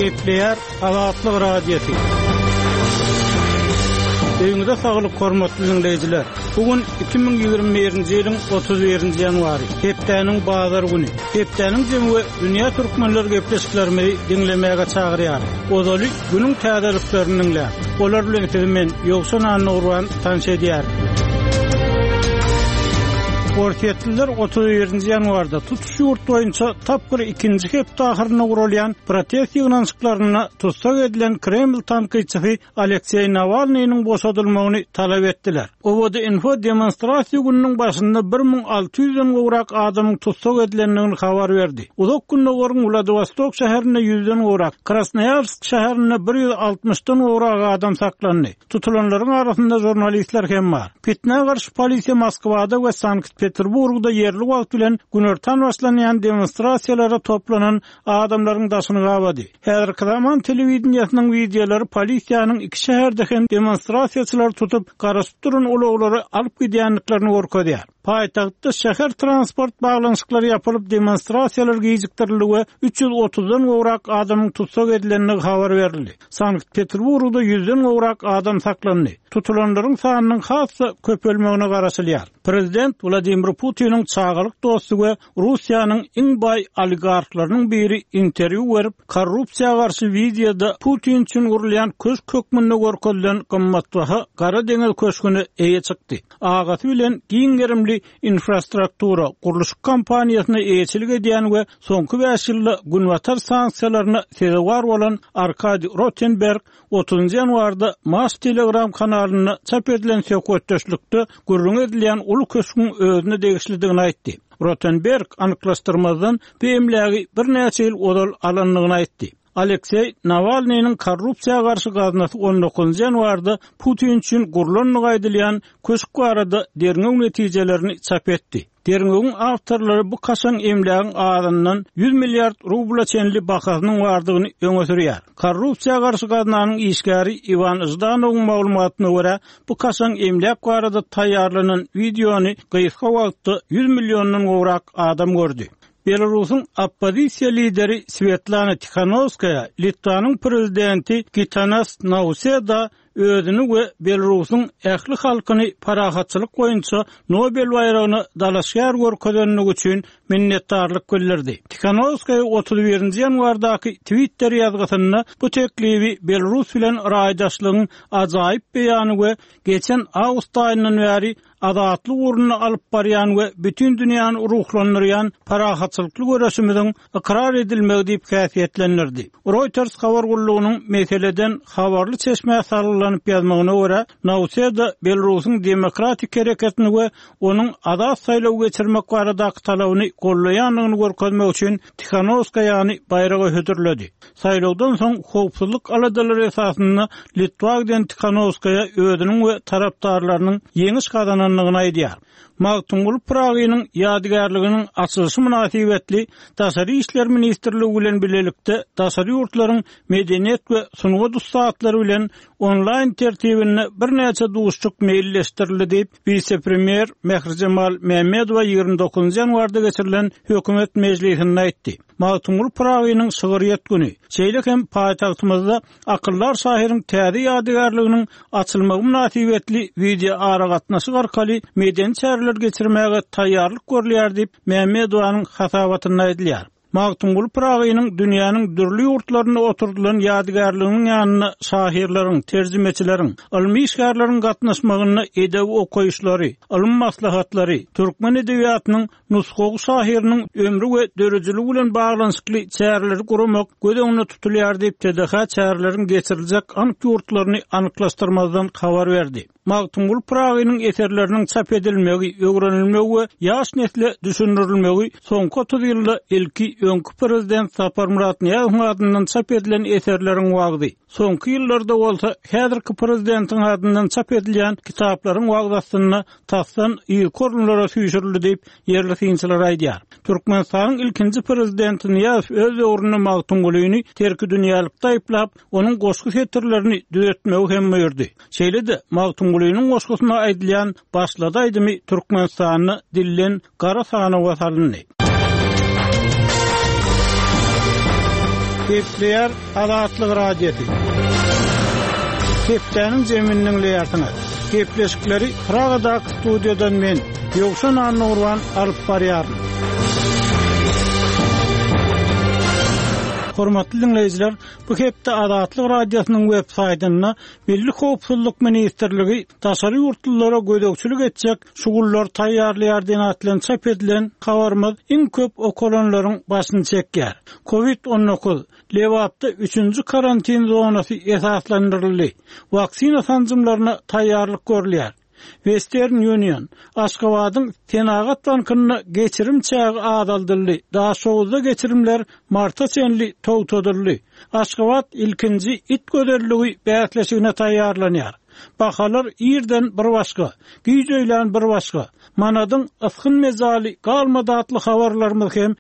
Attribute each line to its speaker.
Speaker 1: Gepleyer Azatlyk Radiosu. Öňüňizde saglyk hormatly dinleýijiler. Bugün 2021-nji ýylyň 31-nji ýanwary. Hepdeniň bazar güni. Hepdeniň jemgy dünýä türkmenleri gepleşiklerini dinlemäge çagyrýar. Ozaly günüň täzeliklerini dinlär. Olar bilen men Ýogsan Anurwan tanış edýär. Orketliler 31-nji ýanwarda tutuş ýurt boýunça tapgyr ikinji hepde ahyryna gurulýan protest ýygnaşyklaryna tutsak edilen Kreml tankyçysy Aleksey Navalnyň boşadylmagyny talap etdiler. Owada info demonstrasiýa gününiň başynda 1600-den gowrak adamyň tutsak edilendigini habar berdi. Uzak günde gorun Vladivostok şäherine 100-den gowrak, Krasnoyarsk şäherine 160-dan gowrak adam saklandy. Tutulanlaryň arasynda jurnalistler hem bar. Pitnä garşy polisiýa Moskwada we Sankt-Peterburgda yerli wagt bilen günertan başlanýan demonstrasiýalara toplanan adamlaryň daşyny gabady. Häzirki zaman telewizionyanyň videolary polisiýanyň iki şäherdeki demonstrasiýaçylar tutup garaşyp duran ulaglary alyp gidýänliklerini görkezýär. Paýtagtda şäher transport baglanyşyklary ýapylyp demonstrasiýalar gijikdirildi. 330-dan gowrak adamyň tutsak edilenligi habar berildi. Sankt-Peterburgda 100-den gowrak adam saklandy. Tutulanlaryň sanynyň hassa köpelmegine garaşylýar. Prezident Vladimir Putin'in çağırlık dostu ve Rusya'nın en bay oligarklarynyň biri interview berip, korrupsiýa garşy videoda Putin üçin gurulýan köş kökmünde görkezlen gymmatbaha Gara deňiz köşküni eýe çykdy. Agaty bilen giňgerimli infrastruktura guruluş kampaniýasyna eýeçilik edýän we soňky 5 ýylda günwatar sanksiýalaryna sebäp bolan Arkady Rotenberg 30-njy ýanwarda Mas Telegram kanalyna çap edilen söhbetdeşlikde gurrun edilýän ulu köşküň özüne degişlidigini aýtdy. Rotenberg anyklaşdyrmadan beýimlägi bir näçe ýyl odal alanlygyny aýtdy. Aleksey Navalnyň korrupsiýa garşy gaznasy 19-njy ýanwarda Putin üçin gurulanyny aýdylýan köşk barada derňeň netijelerini çap etdi. Derňeň awtorlary bu kaşan emlägiň arasyndan 100 milliard rubla çenli bakasynyň bardygyny öňe sürýär. Korrupsiýa garşy gaznanyň işgäri Ivan Zdanowyň maglumatyna görä, bu kaşan emläk barada taýýarlanan videony gyýyska wagtda 100 millionddan gowrak adam gördü. Belarusyň oppozisiýa lideri Svetlana Tikhanovskaya, Litvanyň prezidenti Gitanas Nauseda özüni we Belarusyň ähli halkyny parahatçylyk boýunça Nobel bayragyny dalaşýar görkezlenligi üçin minnetdarlyk bildirdi. Tikhanovskaya 31-nji ýanwardaky Twitter ýazgysynda bu teklibi Belarus bilen raýdaşlygyň ajaýyp beýany we geçen awgust aýyndan bäri adatly uruny alyp barýan we bütün dünýäni ruhlandyrýan parahatçylykly görüşimiziň ikrar edilmegi diýip häsiýetlendirdi. Reuters habar gullugynyň meseleden habarly çeşme sarylanyp ýazmagyna görä, Nauseda Belarusyň demokratik hereketini we onuň adat saýlaw geçirmek baradaky talabyny gollaýanlygyny görkezmek üçin Tikhanovskaýany bayraga hödürledi. Saýlawdan soň howpsuzlyk aladalary esasynda Litvagden Tikhanovskaya özüniň we tarapdarlarynyň ýeňiş kazananlygyny aýdýar. Magtumul Pragynyň ýadygärliginiň açylyşı münasibetli Daşary işler ministrligi bilen birlikde daşary ýurtlaryň medeniýet we sunugy dustatlary bilen onlaýn tertibine bir näçe duşçuk meýilleşdirildi diýip vice-premier Mehrjemal Mehmedowa 29-njy ýanwarda geçirilen hökümet mejlisinde aýtdy. Magtumul Pragynyň şygyryat güni. Şeýle hem paýtagtymyzda akyllar şahyryň täze ýadygärliginiň açylmagy münasibetli video aragatnaşy arkaly medeni çäreler geçirmäge taýýarlyk görülýär diýip Mehmedowanyň hasabatyna aýdylýar. Magtumul Pragynyň dünýäniň dürli ýurtlaryna oturdulan ýadygärliginiň ýanyna şahirleriň, terjimeçileriň, ilmi işgärleriň gatnaşmagyny edeb okuýuşlary, ilm maslahatlary, türkmen edebiýatynyň nusxagy şahiriniň ömrü we dörejeligi bilen baglanyşykly çäreleri gurmak gödeňine tutulýar diýip TDH çäreleriň geçiriljek anyk ýurtlaryny anyklaşdyrmazdan habar berdi. Magtumul Pragynyň eserleriniň çap edilmegi, öwrenilmegi we ýaş nesle düşündirilmegi soňky 30 ýylda ilki öňkü prezident Sapar Murat Niýazowyň adyndan çap edilen eserleriň wagty. Soňky ýyllarda bolsa häzirki prezidentiň adyndan çap edilýän kitaplaryň wagdasyny tasdan ilk orunlara süýşürildi diýip yerli synçylar aýdýar. Türkmenistanyň ilkinji prezidenti Niýazow öz öwrüne magtumgulygyny terki dünýälykde aýplap, onuň goşky setirlerini düzeltmegi hem buyurdy. Şeýle-de magtumgulygynyň goşgysyna aýdylýan başlady aýdymy Türkmenistanyny dillen Gara Sanowa salyndy. Gepleyer Adatlyk radiosi. Geplerin zeminiň leýartyna. Gepleşikleri Pragada studiodan men Ýogşan Annurwan alyp barýarym. Hormatly dinleyijiler, bu hepde Adatlyk radiosynyň web saýtyna Milli Howpsuzlyk Ministrligi daşary ýurtlara gödekçilik etjek şugullar taýýarlaýar diýen atlan çap edilen habarymyz iň köp okulanlaryň başyny çekýär. Covid-19 Lewapda 3-nji karantin zonasy esaslandyryldy. Waksina sanjymlaryna taýýarlyk görülýär. Western Union Aşgabatyň Tenagat bankyna geçirim çağı adaldyldy. Daha soňuzda geçirimler marta çenli togtodurly. Aşgabat ilkinji it göderiligi bäsleşigine taýýarlanýar. Bahalar ýerden bir başga, giýjeýlen bir başga. Manadyň ıskyn mezaly galmady atly habarlarymyz hem